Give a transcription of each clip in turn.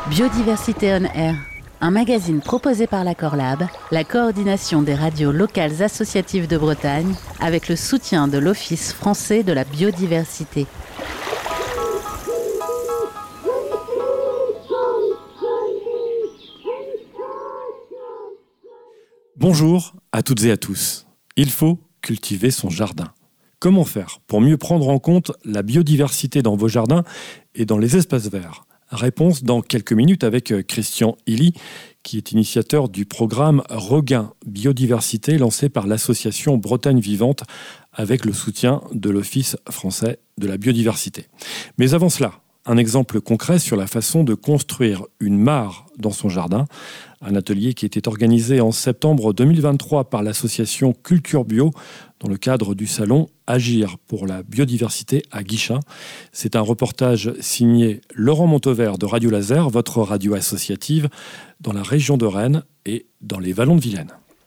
Biodiversité on Air, un magazine proposé par l'Accord Lab, la coordination des radios locales associatives de Bretagne, avec le soutien de l'Office français de la biodiversité. Bonjour à toutes et à tous. Il faut cultiver son jardin. Comment faire pour mieux prendre en compte la biodiversité dans vos jardins et dans les espaces verts ? Réponse dans quelques minutes avec Christian Hilly, qui est initiateur du programme Regain Biodiversité lancé par l'association Bretagne Vivante avec le soutien de l'Office français de la biodiversité. Mais avant cela, un exemple concret sur la façon de construire une mare dans son jardin. Un atelier qui était organisé en septembre 2023 par l'association Culture Bio dans le cadre du salon Agir pour la biodiversité à Guichen. C'est un reportage signé Laurent Montauvert de Radio Laser, votre radio associative, dans la région de Rennes et dans les vallons de Vilaine.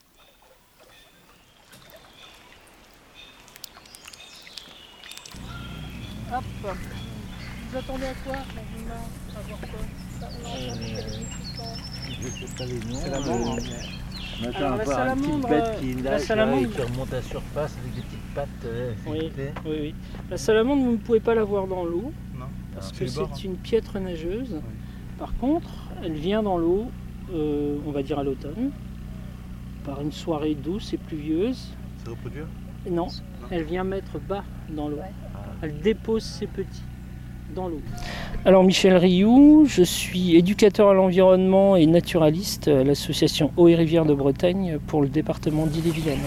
Hop. Vous attendez à quoi? Savoir quoi? Je sais pas les noms. C'est la bande. On attend Alors, la voir une petite salamandre, bête qui la nage salamandre. et qui remonte à surface avec des petites pattes. Oui. La salamandre, vous ne pouvez pas la voir dans l'eau, Non. parce Alors, que c'est le bord. c'est une piètre nageuse. Par contre, elle vient dans l'eau, on va dire à l'automne, par une soirée douce et pluvieuse. C'est reproduire? Non, elle vient mettre bas dans l'eau. Elle dépose ses petits dans l'eau. Alors Michel Rioux, je suis éducateur à l'environnement et naturaliste à l'association Eau et Rivières de Bretagne pour le département d'Ille-et-Vilaine.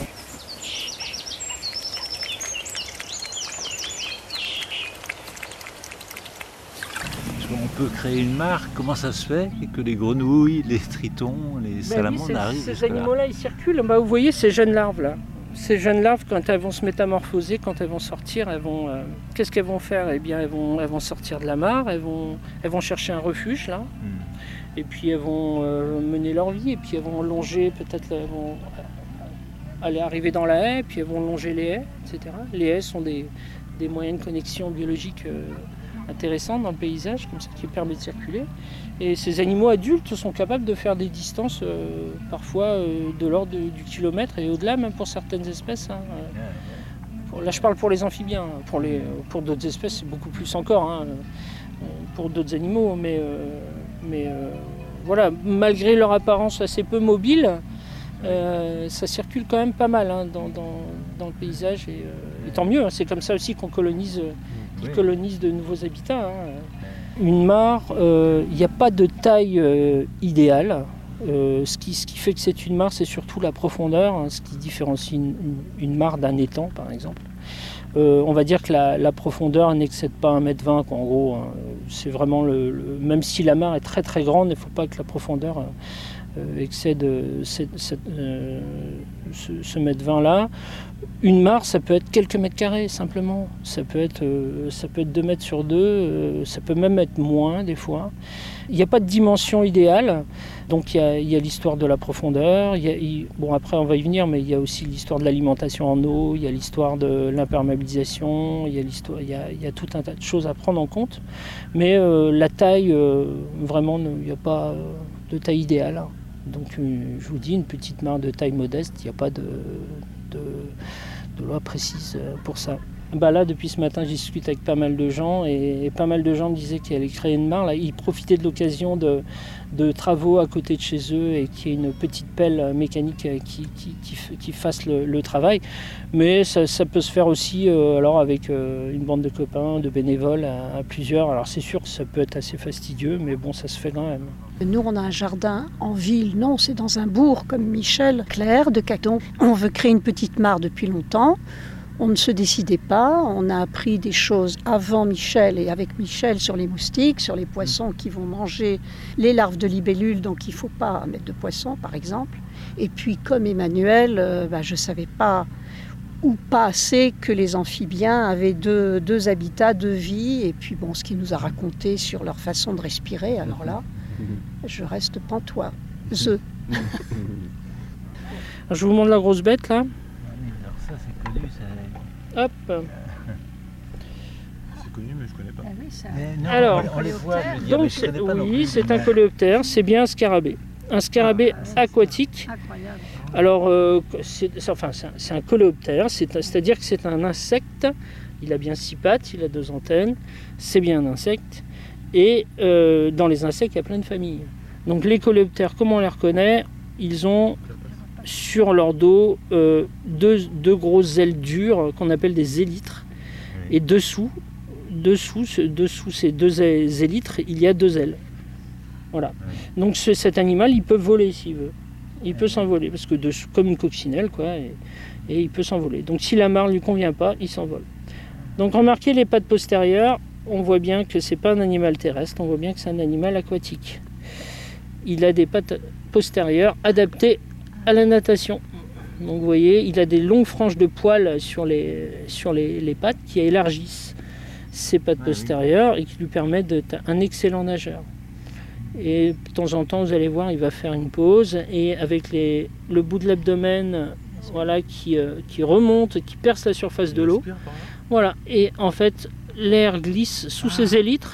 On peut créer une mare, comment ça se fait que les grenouilles, les tritons, les salamandres arrivent Ces jusque-là? animaux-là, ils circulent. Vous voyez ces jeunes larves-là. Ces jeunes larves, quand elles vont se métamorphoser, quand elles vont sortir, qu'est-ce qu'elles vont faire? Eh bien, elles vont sortir de la mare, elles vont chercher un refuge, là. Et puis, elles vont mener leur vie, et puis elles vont longer, peut-être, elles vont aller arriver dans la haie, puis elles vont longer les haies, etc. Les haies sont des moyens de connexion biologique intéressantes dans le paysage, comme ça, qui permet de circuler. Et ces animaux adultes sont capables de faire des distances parfois de l'ordre du kilomètre et au-delà, même pour certaines espèces. Là, je parle pour les amphibiens. Pour d'autres espèces, c'est beaucoup plus encore, pour d'autres animaux. Mais voilà, malgré leur apparence assez peu mobile, ça circule quand même pas mal dans le paysage. Et tant mieux, c'est comme ça aussi qu'on colonise de nouveaux habitats. Une mare, il n'y a pas de taille idéale. Ce qui fait que c'est une mare, c'est surtout la profondeur, ce qui différencie une mare d'un étang, par exemple. On va dire que la profondeur n'excède pas 1,20 m, en gros. C'est vraiment même si la mare est très très grande, il ne faut pas que la profondeur excède ce mètre 20 là. Une mare, ça peut être quelques mètres carrés simplement. Ça peut être 2 mètres sur 2, ça peut même être moins des fois. Il n'y a pas de dimension idéale, donc il y a l'histoire de la profondeur. Bon, après on va y venir, mais il y a aussi l'histoire de l'alimentation en eau, il y a l'histoire de l'imperméabilisation, il y a tout un tas de choses à prendre en compte. Mais la taille, vraiment, il n'y a pas de taille idéale. Donc je vous dis, une petite mare de taille modeste, il n'y a pas de loi précise pour ça. Là, depuis ce matin, je discute avec pas mal de gens et pas mal de gens me disaient qu'ils allaient créer une mare. Là, ils profitaient de l'occasion de travaux à côté de chez eux et qu'il y ait une petite pelle mécanique qui fasse le travail. Mais ça peut se faire aussi alors avec une bande de copains, de bénévoles à plusieurs. Alors c'est sûr que ça peut être assez fastidieux, mais bon, ça se fait quand même. Nous, on a un jardin en ville. Non, c'est dans un bourg comme Michel Clair de Caton. On veut créer une petite mare depuis longtemps. On ne se décidait pas, on a appris des choses avant Michel et avec Michel sur les moustiques, sur les poissons qui vont manger les larves de libellules, donc il ne faut pas mettre de poissons par exemple. Et puis comme Emmanuel, je ne savais pas ou pas assez que les amphibiens avaient deux habitats, deux vies, et puis ce qu'il nous a raconté sur leur façon de respirer, alors là, je reste pantois. Je vous montre la grosse bête là. Alors ça c'est connu, ça. Hop. C'est connu, mais je connais pas. Ah oui, ça... Mais non, Alors, on les voit, je veux dire, mais Donc, je connais pas non oui, plus. c'est un coléoptère, c'est bien un scarabée. Un scarabée aquatique. Incroyable. Alors, c'est un coléoptère, c'est-à-dire que c'est un insecte. Il a bien 6 pattes, il a 2 antennes, c'est bien un insecte. Et dans les insectes, il y a plein de familles. Donc les coléoptères, comment on les reconnaît? Ils ont sur leur dos deux grosses ailes dures qu'on appelle des élytres. Oui. Et dessous ces 2 élytres, il y a 2 ailes. Voilà. Oui. Donc cet animal, il peut voler s'il veut. Il peut s'envoler, parce que comme une coccinelle, quoi, et il peut s'envoler. Donc si la mare ne lui convient pas, il s'envole. Donc remarquez les pattes postérieures, on voit bien que c'est pas un animal terrestre, on voit bien que c'est un animal aquatique. Il a des pattes postérieures adaptées à la natation. Donc vous voyez, il a des longues franges de poils sur les pattes qui élargissent ses pattes postérieures et qui lui permettent d'être un excellent nageur. Et de temps en temps, vous allez voir, il va faire une pause et avec le bout de l'abdomen, voilà, qui remonte, qui perce la surface de l'eau. Voilà. Et en fait, l'air glisse sous ses élytres,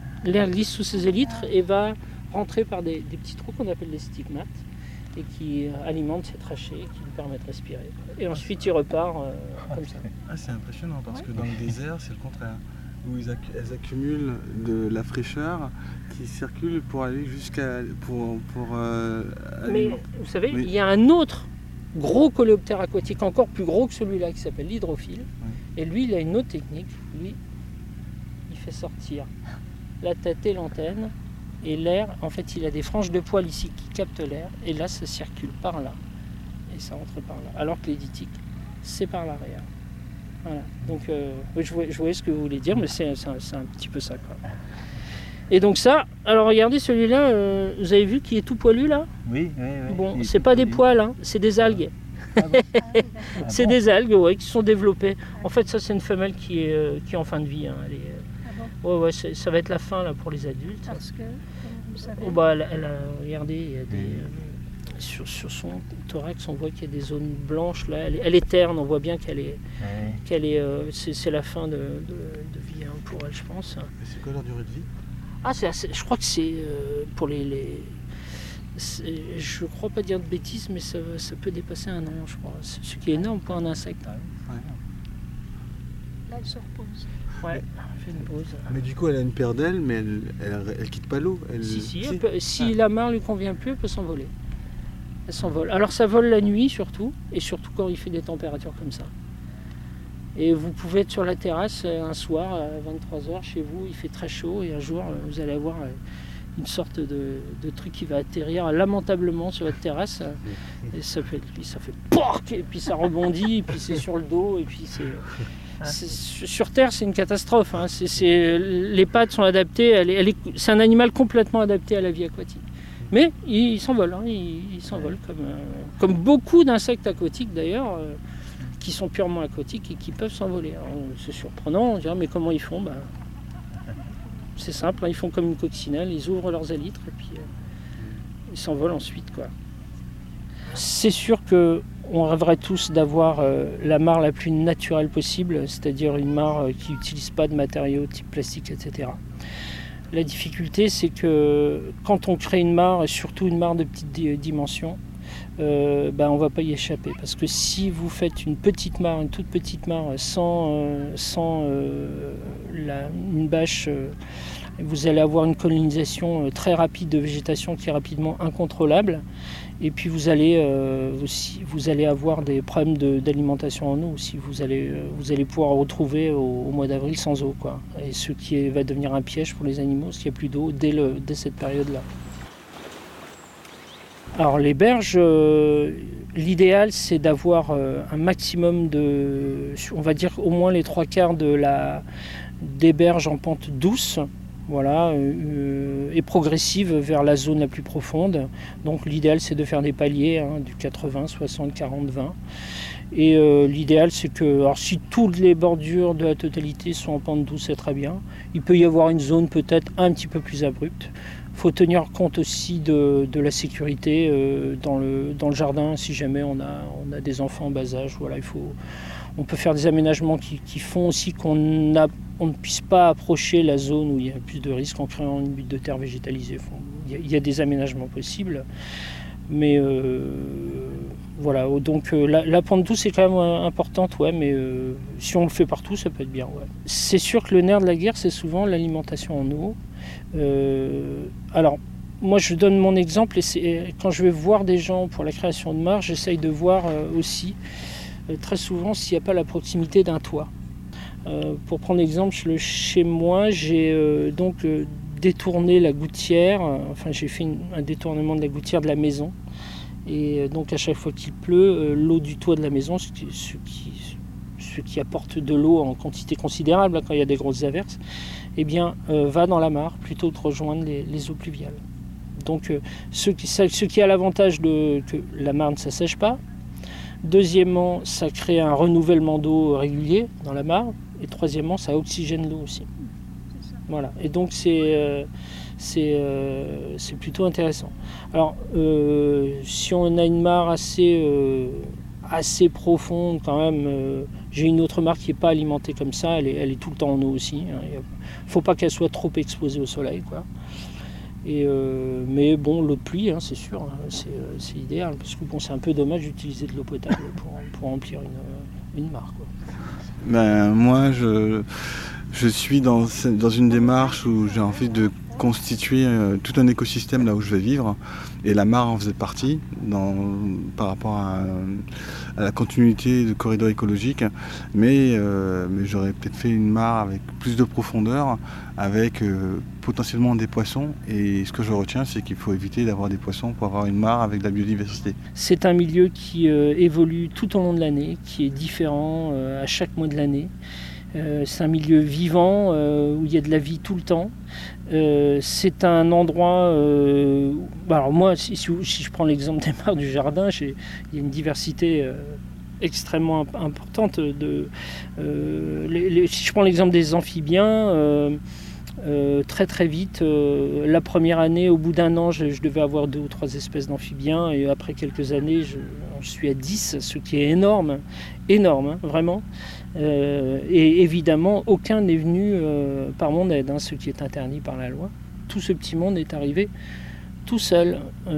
et va rentrer par des petits trous qu'on appelle des stigmates et qui alimentent ses trachées, et qui lui permettent de respirer. Et ensuite, il repart comme ça. Ah, c'est impressionnant parce que dans le désert, c'est le contraire. Où elles accumulent de la fraîcheur qui circule pour aller Mais vous savez, il y a un autre gros coléoptère aquatique, encore plus gros que celui-là, qui s'appelle l'hydrophile. Et lui, il a une autre technique. Lui, il fait sortir la tête et l'antenne. Et l'air, en fait, il a des franges de poils ici qui captent l'air. Et là, ça circule par là. Et ça rentre par là. Alors que l'éditique, c'est par l'arrière. Voilà. Donc, je voyais ce que vous voulez dire, mais c'est un petit peu ça, quoi. Et donc ça, alors regardez celui-là, vous avez vu qu'il est tout poilu là? Oui. Bon, c'est pas des poils, hein, c'est des algues. C'est des algues, ouais, qui sont développées. En fait, ça c'est une femelle qui est en fin de vie. Hein. Ouais, ça va être la fin là pour les adultes. Parce que, comment vous savez... Regardez, il y a des sur son thorax, on voit qu'il y a des zones blanches là. Elle est terne, on voit bien c'est la fin de vie hein, pour elle, je pense. Et c'est quoi leur durée de vie? Ah, je crois que c'est pour je crois pas dire de bêtises, mais ça peut dépasser 1 an, je crois. Ce qui est énorme pour un insecte. Ouais. Là, elle se repose. Ouais, elle fait une pause. Mais du coup, elle a une paire d'ailes, mais elle quitte pas l'eau. Si la mare lui convient plus, elle peut s'envoler. Elle s'envole. Alors ça vole la nuit surtout, et surtout quand il fait des températures comme ça. Et vous pouvez être sur la terrasse un soir à 23h chez vous, il fait très chaud, et un jour vous allez avoir une sorte de truc qui va atterrir lamentablement sur votre terrasse, et ça fait PORC, et puis ça rebondit, et puis c'est sur le dos, et puis sur Terre c'est une catastrophe. Hein. Les pattes sont adaptées, c'est un animal complètement adapté à la vie aquatique. Mais il s'envole, hein, il s'envole comme beaucoup d'insectes aquatiques d'ailleurs, qui sont purement aquatiques et qui peuvent s'envoler. Alors, c'est surprenant, on dirait mais comment ils font? C'est simple, hein, ils font comme une coccinelle, ils ouvrent leurs élytres et puis ils s'envolent ensuite, quoi. C'est sûr qu'on rêverait tous d'avoir la mare la plus naturelle possible, c'est-à-dire une mare qui n'utilise pas de matériaux type plastique, etc. La difficulté, c'est que quand on crée une mare, et surtout une mare de petite dimension, on ne va pas y échapper. Parce que si vous faites une toute petite mare sans une bâche, vous allez avoir une colonisation très rapide de végétation qui est rapidement incontrôlable. Et puis vous allez avoir des problèmes d'alimentation en eau aussi. Vous allez pouvoir retrouver au mois d'avril sans eau, quoi. Et ce qui va devenir un piège pour les animaux, parce qu'il n'y a plus d'eau dès cette période-là. Alors les berges, l'idéal c'est d'avoir un maximum on va dire au moins les 3/4 des berges en pente douce. Voilà, et progressive vers la zone la plus profonde. Donc l'idéal c'est de faire des paliers, hein, du 80, 60, 40, 20. Et l'idéal c'est que, alors si toutes les bordures de la totalité sont en pente douce, c'est très bien. Il peut y avoir une zone peut-être un petit peu plus abrupte. Il faut tenir compte aussi de la sécurité dans le jardin, si jamais on a des enfants en bas âge. Voilà, on peut faire des aménagements qui font aussi qu'on a on ne puisse pas approcher la zone où il y a plus de risques en créant une butte de terre végétalisée. Il y a des aménagements possibles, mais voilà. Donc la pente douce est quand même importante, ouais, mais si on le fait partout, ça peut être bien. Ouais. C'est sûr que le nerf de la guerre, c'est souvent l'alimentation en eau. Alors, moi, je donne mon exemple, et quand je vais voir des gens pour la création de mares, j'essaye de voir aussi très souvent s'il n'y a pas la proximité d'un toit. Pour prendre l'exemple, chez moi, j'ai détourné la gouttière, j'ai fait un détournement de la gouttière de la maison. Et donc à chaque fois qu'il pleut, l'eau du toit de la maison, ce qui apporte de l'eau en quantité considérable quand il y a des grosses averses, va dans la mare plutôt que de rejoindre les eaux pluviales. Donc ce qui a l'avantage que la mare ne s'assèche pas. Deuxièmement, ça crée un renouvellement d'eau régulier dans la mare. Et troisièmement, ça oxygène l'eau aussi. Voilà. Et donc c'est plutôt intéressant. Alors, si on a une mare assez profonde quand même, j'ai une autre mare qui n'est pas alimentée comme ça, elle est tout le temps en eau aussi. Il ne faut pas qu'elle soit trop exposée au soleil, quoi. Mais bon, l'eau de pluie, c'est sûr, c'est idéal, parce que c'est un peu dommage d'utiliser de l'eau potable pour remplir une mare, quoi. Moi, je suis dans une démarche où j'ai envie de constituer tout un écosystème là où je vais vivre, et la mare en faisait partie par rapport à la continuité de corridor écologique, mais j'aurais peut-être fait une mare avec plus de profondeur, avec potentiellement des poissons, et ce que je retiens, c'est qu'il faut éviter d'avoir des poissons pour avoir une mare avec de la biodiversité. C'est un milieu qui évolue tout au long de l'année, qui est différent à chaque mois de l'année. C'est un milieu vivant où il y a de la vie tout le temps. C'est un endroit... alors moi, si je prends l'exemple des mares du jardin, il y a une diversité extrêmement importante. Si je prends l'exemple des amphibiens, très très vite, la première année, au bout d'un an, je devais avoir 2 ou 3 espèces d'amphibiens, et après quelques années, je suis à 10, ce qui est énorme, vraiment. Et évidemment, aucun n'est venu par mon aide, ce qui est interdit par la loi. Tout ce petit monde est arrivé tout seul,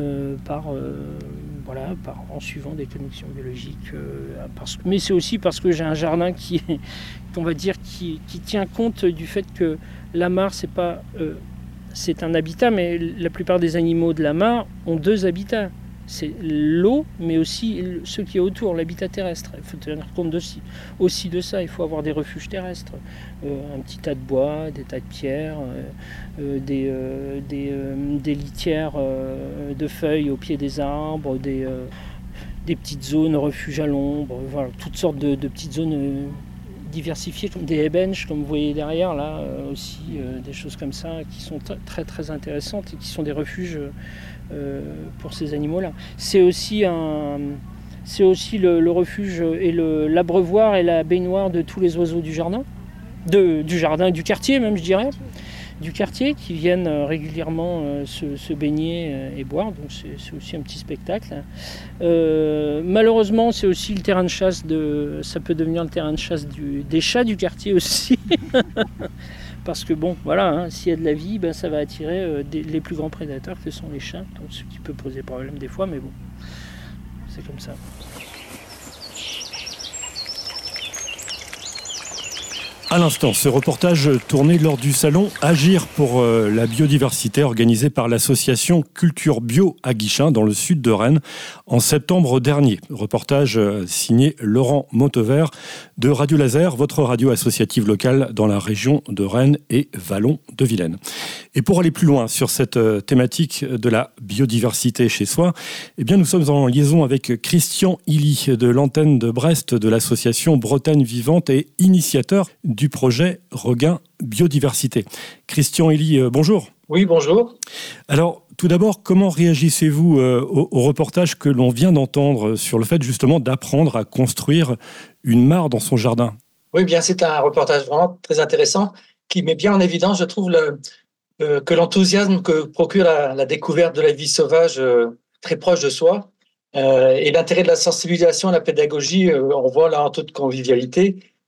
en suivant des connexions biologiques. Mais c'est aussi parce que j'ai un jardin qui tient compte du fait que la mare, c'est un habitat, mais la plupart des animaux de la mare ont 2 habitats. C'est l'eau, mais aussi ce qui est autour, l'habitat terrestre. Il faut tenir compte aussi de ça. Il faut avoir des refuges terrestres, un petit tas de bois, des tas de pierres, des litières de feuilles au pied des arbres, des petites zones refuges à l'ombre, voilà, toutes sortes de petites zones diversifiées, comme des benches, comme vous voyez derrière, là aussi, des choses comme ça qui sont très très intéressantes et qui sont des refuges pour ces animaux-là. C'est aussi le refuge et l'abreuvoir et la baignoire de tous les oiseaux du jardin, du jardin et du quartier même, je dirais, du quartier, qui viennent régulièrement se baigner et boire, donc c'est aussi un petit spectacle. Malheureusement, c'est aussi le terrain de chasse, ça peut devenir le terrain de chasse des chats du quartier aussi. Parce que s'il y a de la vie, ça va attirer les plus grands prédateurs que sont les chats, donc ce qui peut poser problème des fois, mais bon, c'est comme ça. À l'instant, ce reportage tourné lors du salon Agir pour la biodiversité organisé par l'association Culture Bio à Guichen dans le sud de Rennes en septembre dernier. Reportage signé Laurent Montevert de Radio Laser, votre radio associative locale dans la région de Rennes et Vallon de Vilaine. Et pour aller plus loin sur cette thématique de la biodiversité chez soi, nous sommes en liaison avec Christian Illy de l'antenne de Brest de l'association Bretagne Vivante et initiateur du projet Regain Biodiversité. Christian Illy, bonjour. Oui, bonjour. Alors, tout d'abord, comment réagissez-vous au reportage que l'on vient d'entendre sur le fait justement d'apprendre à construire une mare dans son jardin ? Oui, bien, c'est un reportage vraiment très intéressant qui met bien en évidence, je trouve, que l'enthousiasme que procure la découverte de la vie sauvage très proche de soi et l'intérêt de la sensibilisation à la pédagogie, on voit là en toute convivialité,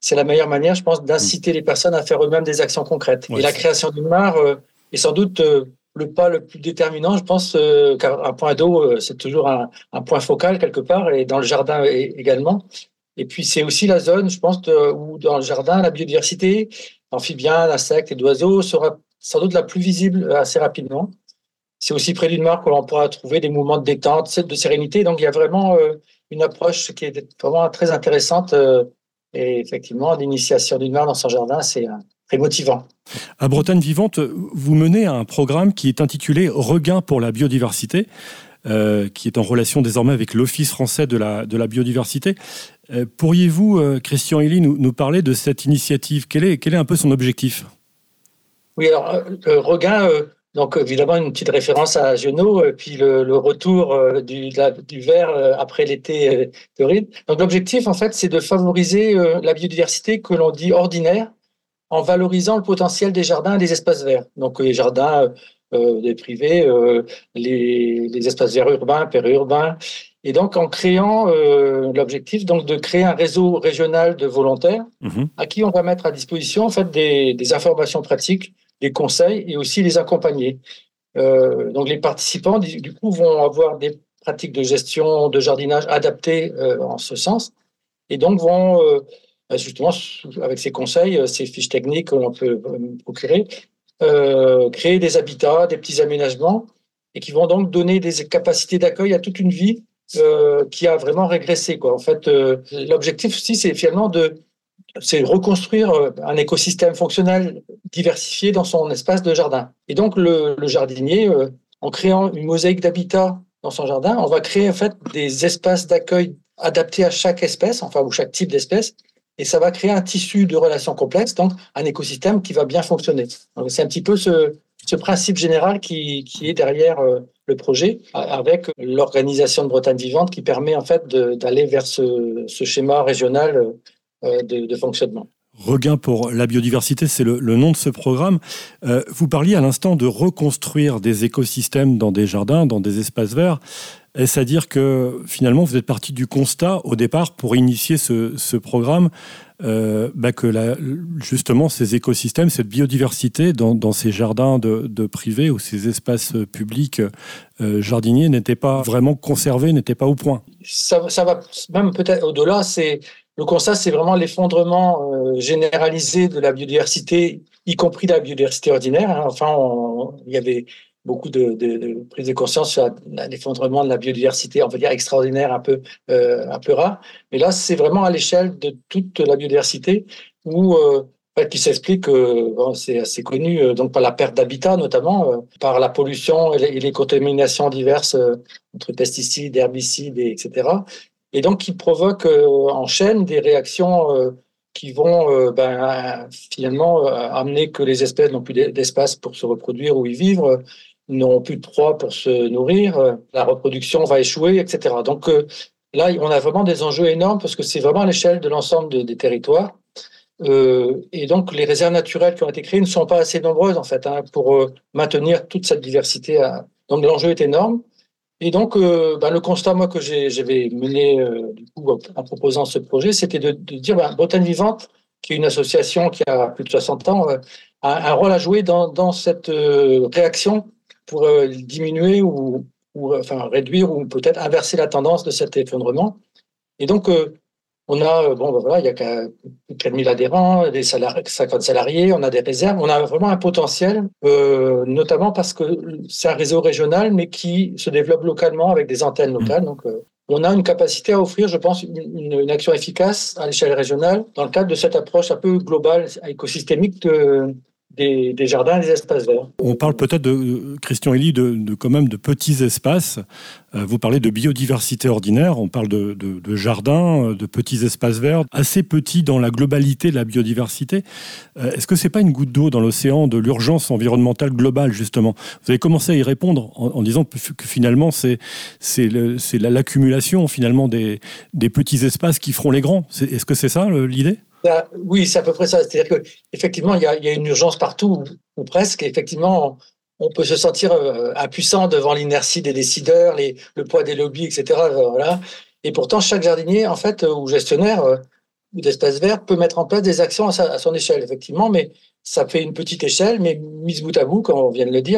c'est la meilleure manière, je pense, d'inciter les personnes à faire eux-mêmes des actions concrètes. Ouais, et la création d'une mare est sans doute le pas le plus déterminant, je pense, car un point d'eau, c'est toujours un point focal quelque part, et dans le jardin également. Et puis, c'est aussi la zone, je pense, où dans le jardin, la biodiversité amphibiens, d'insectes et d'oiseaux sera sans doute la plus visible assez rapidement. C'est aussi près d'une mare que l'on pourra trouver des mouvements de détente, de sérénité. Donc, il y a vraiment une approche qui est vraiment très intéressante. Et effectivement, l'initiation d'une mare dans son jardin, c'est très motivant. À Bretagne Vivante, vous menez un programme qui est intitulé « Regain pour la biodiversité », qui est en relation désormais avec l'Office français de la biodiversité. Pourriez-vous, Christian Hilly, nous parler de cette initiative ? Quel est un peu son objectif ? Oui, alors, Regain, donc évidemment une petite référence à Giono, puis le retour du vert après l'été torride. Donc l'objectif, en fait, c'est de favoriser la biodiversité que l'on dit ordinaire, en valorisant le potentiel des jardins et des espaces verts. Donc les jardins des privés, les espaces verts urbains, périurbains, et donc en créant l'objectif donc de créer un réseau régional de volontaires à qui on va mettre à disposition en fait des informations pratiques, des conseils et aussi les accompagner. Donc les participants du coup vont avoir des pratiques de gestion de jardinage adaptées en ce sens et donc vont justement avec ces conseils, ces fiches techniques que l'on peut procurer, créer des habitats, des petits aménagements et qui vont donc donner des capacités d'accueil à toute une vie qui a vraiment régressé, quoi. En fait, l'objectif aussi, c'est finalement c'est reconstruire un écosystème fonctionnel diversifié dans son espace de jardin. Et donc, le jardinier, en créant une mosaïque d'habitats dans son jardin, on va créer en fait des espaces d'accueil adaptés à chaque espèce, enfin, ou chaque type d'espèce, et ça va créer un tissu de relations complexes, donc un écosystème qui va bien fonctionner. Donc, c'est un petit peu ce principe général qui est derrière le projet, avec l'organisation de Bretagne Vivante qui permet en fait d'aller vers ce schéma régional de fonctionnement. Regain pour la biodiversité, c'est le nom de ce programme. Vous parliez à l'instant de reconstruire des écosystèmes dans des jardins, dans des espaces verts. Est-ce à dire que finalement vous êtes parti du constat au départ pour initier ce programme que justement ces écosystèmes, cette biodiversité dans ces jardins de privés ou ces espaces publics jardiniers n'étaient pas vraiment conservés, n'étaient pas au point? Ça va même peut-être au-delà. Le constat, c'est vraiment l'effondrement généralisé de la biodiversité, y compris la biodiversité ordinaire. Hein. Enfin, il y avait beaucoup de prise de conscience sur l'effondrement de la biodiversité, on va dire extraordinaire, un peu rare. Mais là, c'est vraiment à l'échelle de toute la biodiversité où qui s'explique, c'est assez connu, donc par la perte d'habitat notamment, par la pollution et les contaminations diverses entre pesticides, herbicides, etc. Et donc qui provoque en chaîne des réactions qui vont finalement amener que les espèces n'ont plus d'espace pour se reproduire ou y vivre, n'auront plus de proie pour se nourrir, la reproduction va échouer, etc. Donc là, on a vraiment des enjeux énormes parce que c'est vraiment à l'échelle de l'ensemble des territoires. Et donc les réserves naturelles qui ont été créées ne sont pas assez nombreuses en fait pour maintenir toute cette diversité. Donc l'enjeu est énorme. Et donc, le constat, moi, que j'avais mené du coup, en proposant ce projet, c'était de dire Bretagne Vivante, qui est une association qui a plus de 60 ans, a un rôle à jouer dans cette réaction pour diminuer ou réduire ou peut-être inverser la tendance de cet effondrement. Et donc, on a, il y a plus de 4000 adhérents, 50 salariés, on a des réserves, on a vraiment un potentiel, notamment parce que c'est un réseau régional, mais qui se développe localement avec des antennes locales. Donc, on a une capacité à offrir, je pense, une action efficace à l'échelle régionale dans le cadre de cette approche un peu globale, écosystémique des jardins et des espaces verts. On parle peut-être, Christian Hilly, quand même de petits espaces. Vous parlez de biodiversité ordinaire, on parle de jardins, de petits espaces verts, assez petits dans la globalité de la biodiversité. Est-ce que ce n'est pas une goutte d'eau dans l'océan de l'urgence environnementale globale, justement ? Vous avez commencé à y répondre en disant que finalement, c'est l'accumulation finalement des petits espaces qui feront les grands. Est-ce que c'est ça l'idée ? Oui, c'est à peu près ça. C'est-à-dire qu'effectivement, il y a une urgence partout, ou presque. Et effectivement, on peut se sentir impuissant devant l'inertie des décideurs, le poids des lobbies, etc. Voilà. Et pourtant, chaque jardinier, en fait, ou gestionnaire, ou d'espaces verts peut mettre en place des actions à son échelle, effectivement, mais ça fait une petite échelle, mais mise bout à bout, comme on vient de le dire,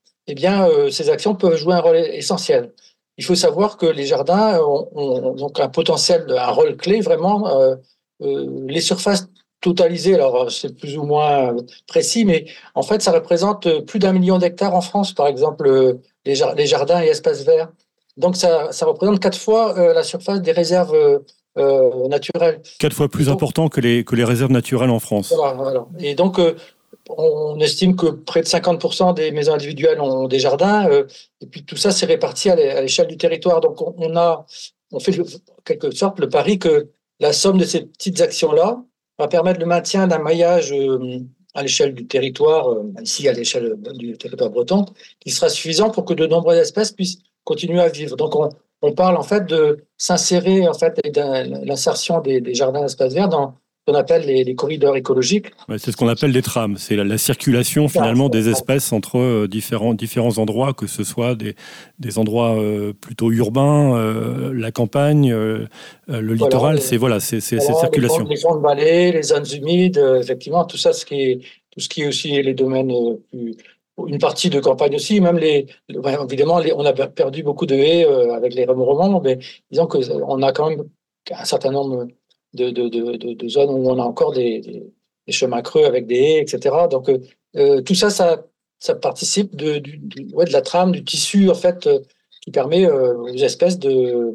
ces actions peuvent jouer un rôle essentiel. Il faut savoir que les jardins ont donc un potentiel, un rôle clé vraiment. Les surfaces totalisées, alors c'est plus ou moins précis, mais en fait, ça représente plus d'1 million d'hectares en France, par exemple, les jardins et espaces verts. Donc, ça représente 4 fois la surface des réserves naturelles. 4 fois plus important que les réserves naturelles en France. Voilà. Et donc, on estime que près de 50% des maisons individuelles ont des jardins, et puis tout ça, c'est réparti à l'échelle du territoire. Donc, on fait en quelque sorte le pari que la somme de ces petites actions-là va permettre le maintien d'un maillage à l'échelle du territoire, ici à l'échelle du territoire breton, qui sera suffisant pour que de nombreuses espèces puissent continuer à vivre. Donc, on parle en fait de s'insérer en fait de l'insertion des jardins d'espaces verts dans ce qu'on appelle les corridors écologiques. Ouais, c'est ce qu'on appelle des trames. C'est la circulation finalement des espèces entre différents endroits, que ce soit des endroits plutôt urbains, la campagne, le littoral. C'est cette circulation. Les fonds de vallée, les zones humides, effectivement, tout ça, tout ce qui est aussi les domaines une partie de campagne aussi, même évidemment, on a perdu beaucoup de haies avec les remontrances, mais disons qu'on a quand même un certain nombre de zones où on a encore des chemins creux avec des haies, etc. Donc, tout ça, ça participe de la trame, du tissu, en fait, qui permet aux espèces de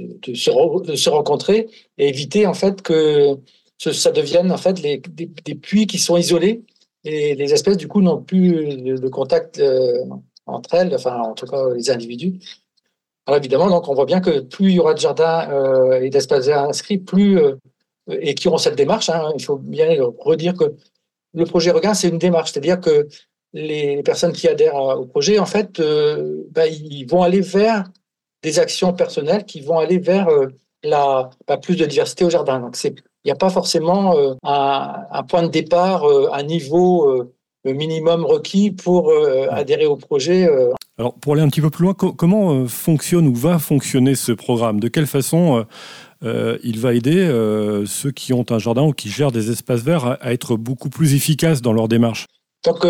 se rencontrer et éviter, en fait, que ça devienne, en fait, des puits qui sont isolés. Et les espèces, du coup, n'ont plus de contact entre elles, enfin, en tout cas, les individus. Alors, évidemment, donc, on voit bien que plus il y aura de jardins et d'espaces verts inscrits, et qui auront cette démarche, hein, il faut bien redire que le projet Regain, c'est une démarche. C'est-à-dire que les personnes qui adhèrent au projet, en fait, ils vont aller vers des actions personnelles qui vont aller vers plus de diversité au jardin. Donc, il n'y a pas forcément un point de départ, un niveau minimum requis pour adhérer au projet. Alors, pour aller un petit peu plus loin, comment fonctionne ou va fonctionner ce programme ? De quelle façon il va aider ceux qui ont un jardin ou qui gèrent des espaces verts à être beaucoup plus efficaces dans leur démarche ? Donc,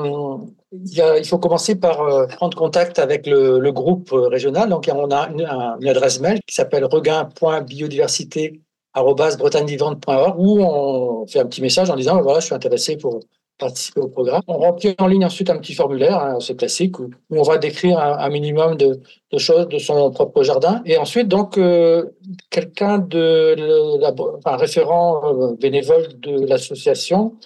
il faut commencer par prendre contact avec le groupe régional. Donc, on a une adresse mail qui s'appelle regain.biodiversité@bretagnevivante.org où on fait un petit message en disant voilà, je suis intéressé pour participer au programme. On remplit en ligne ensuite un petit formulaire, hein, c'est classique, où on va décrire un minimum de choses de son propre jardin. Et ensuite, donc, quelqu'un un référent bénévole de l'association,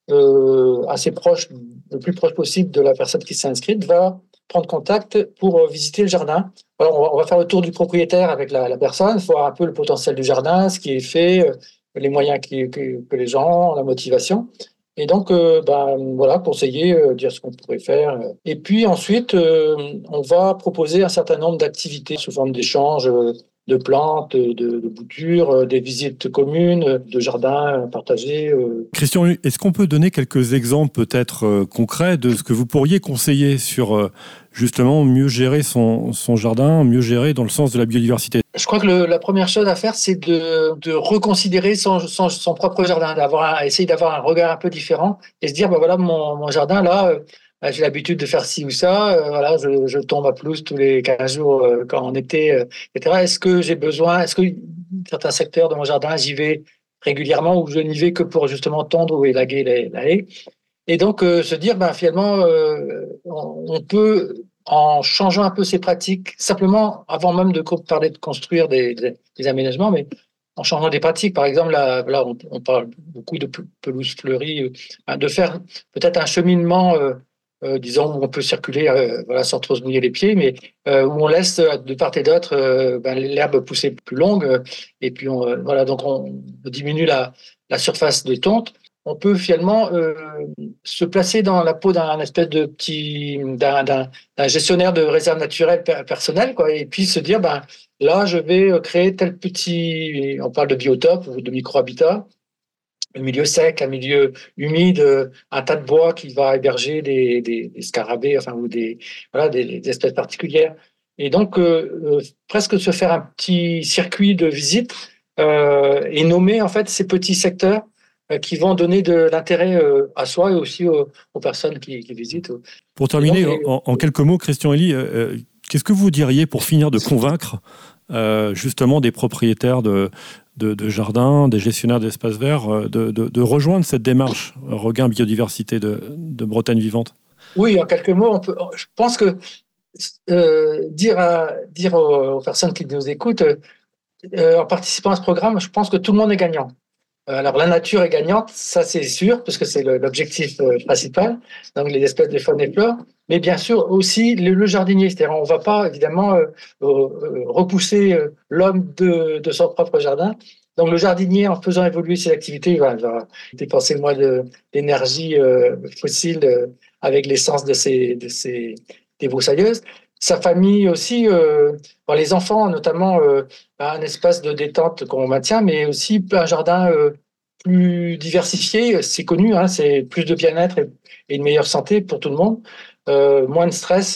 assez proche, le plus proche possible de la personne qui s'est inscrite, va prendre contact pour visiter le jardin. Alors, on va faire le tour du propriétaire avec la personne, voir un peu le potentiel du jardin, ce qui est fait, les moyens que les gens ont, la motivation. Et donc, conseiller, dire ce qu'on pourrait faire. Et puis ensuite, on va proposer un certain nombre d'activités sous forme d'échanges de plantes, de boutures, des visites communes, de jardins partagés. Christian, est-ce qu'on peut donner quelques exemples peut-être concrets de ce que vous pourriez conseiller sur justement mieux gérer son jardin, mieux gérer dans le sens de la biodiversité ? Je crois que la première chose à faire, c'est de reconsidérer son propre jardin, essayer d'avoir un regard un peu différent et se dire, voilà, mon jardin, là, j'ai l'habitude de faire ci ou ça, voilà, je tombe à pelouse tous les 15 jours quand on était, etc. Est-ce que certains secteurs de mon jardin, j'y vais régulièrement ou je n'y vais que pour justement tondre ou élaguer la haie ? Et donc, se dire, finalement, on peut, en changeant un peu ses pratiques, simplement, avant même de parler de construire des aménagements, mais en changeant des pratiques. Par exemple, là on parle beaucoup de pelouse fleurie, de faire peut-être un cheminement, disons, où on peut circuler sans trop se mouiller les pieds, mais où on laisse de part et d'autre l'herbe pousser plus longue, et puis donc on diminue la surface de tonte. On peut finalement se placer dans la peau d'un espèce de d'un gestionnaire de réserve naturelle personnelle, quoi, et puis se dire, là, je vais créer tel petit, on parle de biotope ou de micro-habitat, un milieu sec, un milieu humide, un tas de bois qui va héberger des scarabées, ou des espèces particulières. Et donc, presque se faire un petit circuit de visite et nommer en fait ces petits secteurs qui vont donner de l'intérêt à soi et aussi aux personnes qui visitent. Pour terminer, en quelques mots, Christian Elie, qu'est-ce que vous diriez pour finir de convaincre justement des propriétaires de jardins, des gestionnaires d'espaces verts, de rejoindre cette démarche Regain Biodiversité de Bretagne Vivante? Oui, en quelques mots, je pense que dire aux personnes qui nous écoutent, en participant à ce programme, je pense que tout le monde est gagnant. Alors la nature est gagnante, ça c'est sûr, parce que c'est l'objectif principal, donc les espèces de faune et flore, mais bien sûr aussi le jardinier, c'est-à-dire on ne va pas évidemment repousser l'homme de son propre jardin. Donc le jardinier, en faisant évoluer ses activités, il va dépenser moins d'énergie fossile avec l'essence des broussailleuses. Sa famille aussi, les enfants notamment, un espace de détente qu'on maintient, mais aussi un jardin plus diversifié, c'est connu, c'est plus de bien-être et une meilleure santé pour tout le monde, moins de stress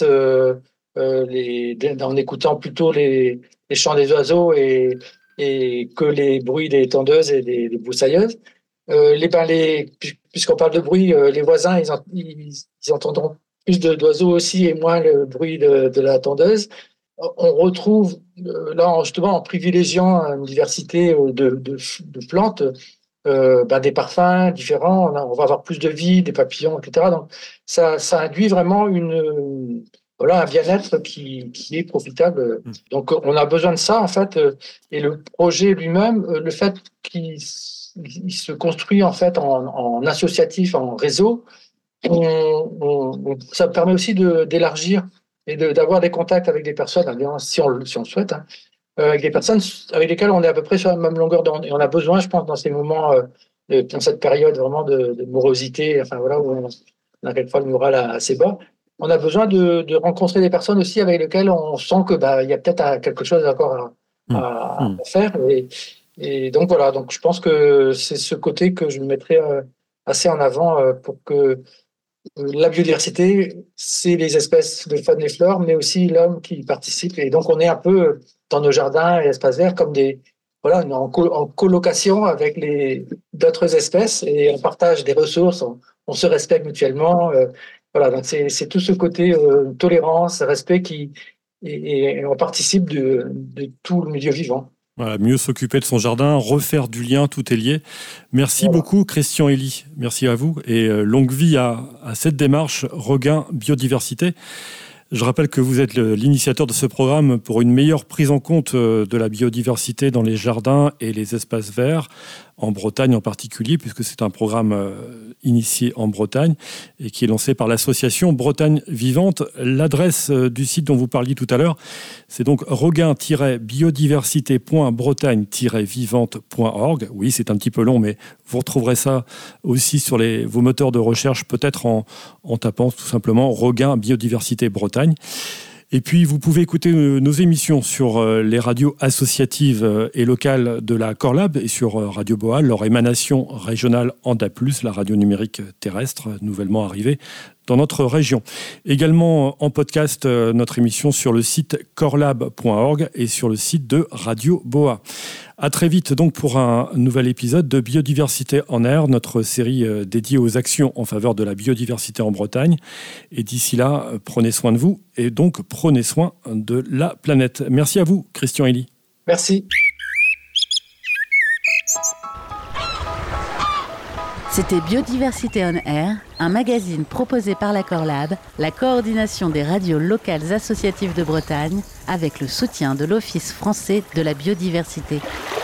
en écoutant plutôt les chants des oiseaux et que les bruits des tondeuses et des broussailleuses. Puisqu'on parle de bruit, les voisins, ils entendront plus d'oiseaux aussi et moins le bruit de la tondeuse. On retrouve là justement en privilégiant une diversité de plantes, des parfums différents. On va avoir plus de vie, des papillons, etc. Donc ça induit vraiment un bien-être qui est profitable. Donc on a besoin de ça en fait. Et le projet lui-même, le fait qu'il se construit en fait en associatif, en réseau, ça permet aussi d'élargir et d'avoir des contacts avec des personnes, si on le souhaite, avec des personnes avec lesquelles on est à peu près sur la même longueur d'onde. Et on a besoin, je pense, dans ces moments, dans cette période vraiment de morosité, où on a quelquefois le moral assez bas, on a besoin de rencontrer des personnes aussi avec lesquelles on sent que il y a peut-être quelque chose encore à faire. Et donc voilà, donc je pense que c'est ce côté que je mettrais assez en avant pour que la biodiversité, c'est les espèces de faune et flore, mais aussi l'homme qui participe. Et donc, on est un peu dans nos jardins et espaces verts comme en colocation avec d'autres espèces et on partage des ressources, on se respecte mutuellement. Donc c'est tout ce côté tolérance, respect et on participe de tout le milieu vivant. Voilà, mieux s'occuper de son jardin, refaire du lien, tout est lié. Merci beaucoup Christian Elie, merci à vous et longue vie à cette démarche Regain Biodiversité. Je rappelle que vous êtes l'initiateur de ce programme pour une meilleure prise en compte de la biodiversité dans les jardins et les espaces verts, en Bretagne en particulier, puisque c'est un programme initié en Bretagne et qui est lancé par l'association Bretagne Vivante. L'adresse du site dont vous parliez tout à l'heure, c'est donc regain-biodiversité.bretagne-vivante.org. Oui, c'est un petit peu long, mais vous retrouverez ça aussi sur vos moteurs de recherche, peut-être en tapant tout simplement Regain Biodiversité Bretagne. Et puis, vous pouvez écouter nos émissions sur les radios associatives et locales de la Corlab et sur Radio Boa, leur émanation régionale en DAB+, la radio numérique terrestre, nouvellement arrivée dans notre région. Également en podcast, notre émission sur le site corlab.org et sur le site de Radio Boa. À très vite donc pour un nouvel épisode de Biodiversité en air, notre série dédiée aux actions en faveur de la biodiversité en Bretagne. Et d'ici là, prenez soin de vous et donc prenez soin de la planète. Merci à vous, Christian Elie. Merci. C'était Biodiversité on Air, un magazine proposé par la Corlab, la coordination des radios locales associatives de Bretagne, avec le soutien de l'Office français de la biodiversité.